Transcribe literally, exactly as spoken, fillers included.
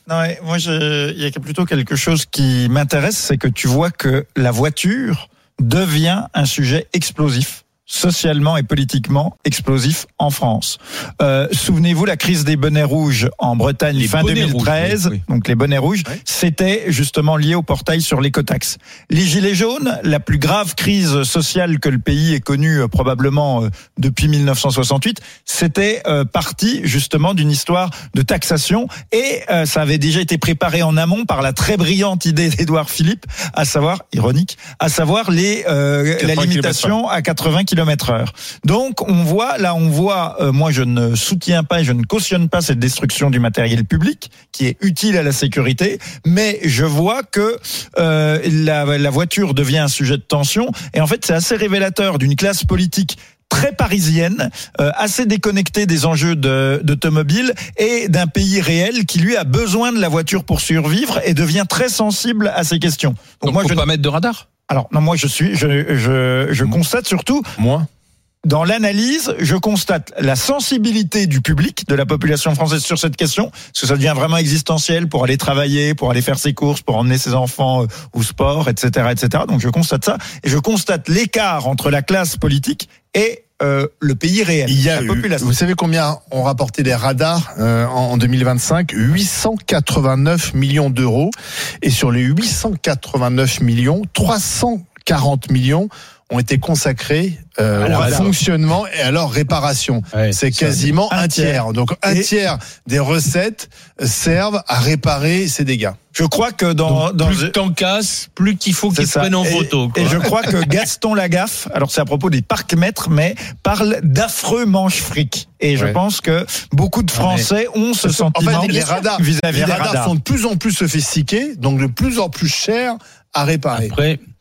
Non, moi, je, il y a plutôt quelque chose qui m'intéresse, c'est que tu vois que la voiture devient un sujet explosif, socialement et politiquement explosif en France. Euh, souvenez-vous, la crise des bonnets rouges en Bretagne les fin deux mille treize, rouges, oui, oui. donc les bonnets rouges, oui. c'était justement lié au portail sur l'écotaxe. Les gilets jaunes, la plus grave crise sociale que le pays ait connue euh, probablement euh, depuis mille neuf cent soixante-huit, c'était euh, parti justement d'une histoire de taxation et euh, ça avait déjà été préparé en amont par la très brillante idée d'Édouard Philippe, à savoir, ironique, à savoir les euh, la limitation à quatre-vingts kilomètres heure. Donc on voit là, on voit. Euh, moi, je ne soutiens pas et je ne cautionne pas cette destruction du matériel public qui est utile à la sécurité, mais je vois que euh, la, la voiture devient un sujet de tension. Et en fait, c'est assez révélateur d'une classe politique très parisienne, euh, assez déconnectée des enjeux de, d'automobile et d'un pays réel qui lui a besoin de la voiture pour survivre et devient très sensible à ces questions. Donc, Donc moi, faut je pas ne... mettre de radar. Alors non, moi je suis, je, je, je constate surtout. Moi. Dans l'analyse, je constate la sensibilité du public, de la population française sur cette question, parce que ça devient vraiment existentiel pour aller travailler, pour aller faire ses courses, pour emmener ses enfants au sport, et cetera, et cetera. Donc je constate ça, et je constate l'écart entre la classe politique et euh, le pays réel. Il y a la eu, population. vous savez combien ont rapporté les radars euh, en, en deux mille vingt-cinq? huit cent quatre-vingt-neuf millions d'euros, et sur les huit cent quatre-vingt-neuf millions, trois cent quarante millions ont été consacrés euh, au fonctionnement et à leur réparation. Ouais, c'est quasiment un tiers. tiers. Donc un et tiers des recettes servent à réparer ces dégâts. Je crois que dans, Donc, dans plus t'en casses, plus qu'il faut qu'ils se prennent en et, photo. Quoi. Et je crois que Gaston Lagaffe, alors c'est à propos des parcs-mètres, mais parle d'affreux manche-fric. Et ouais. je pense que beaucoup de Français ont ce sentiment. En fait, les radars, vis-à-vis les des radars, radars sont de plus en plus sophistiqués, donc de plus en plus chers à réparer. Après,